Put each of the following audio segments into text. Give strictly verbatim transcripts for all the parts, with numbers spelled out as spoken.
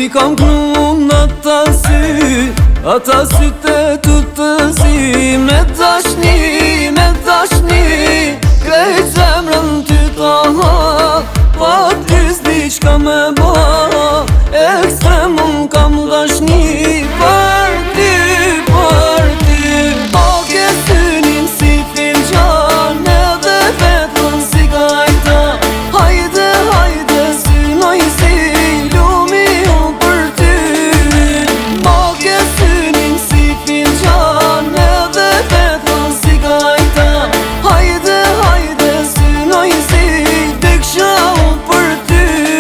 Ti kam knun ata sy, ata sy të të të zi. Me dashni, me dashni, krejt zemrën ty ta ha. Pa ty s'di qka me ba, ekstremum kam dashni. Për ty, për ty, o ke synin si finqan, edhe vetën si gajta. Hajde, hajde, synoj si lumi unë për ty. O ke synin si finqan, edhe vetën si gajta. Hajde, hajde, synoj si deksha unë për ty.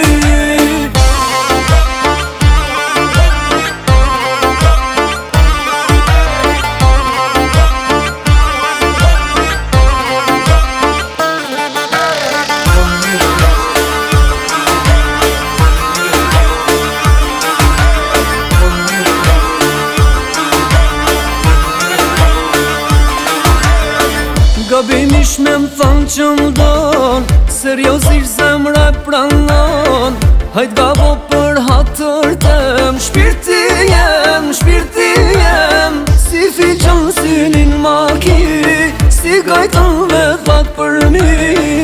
Gabim ish me m'than që m'don, seriozisht zemra e pranon. Hajt gabo për hatër tem, shpirti jem, shpirti jem. Si fiqan synin ma ki, si gajtan vethat për mi.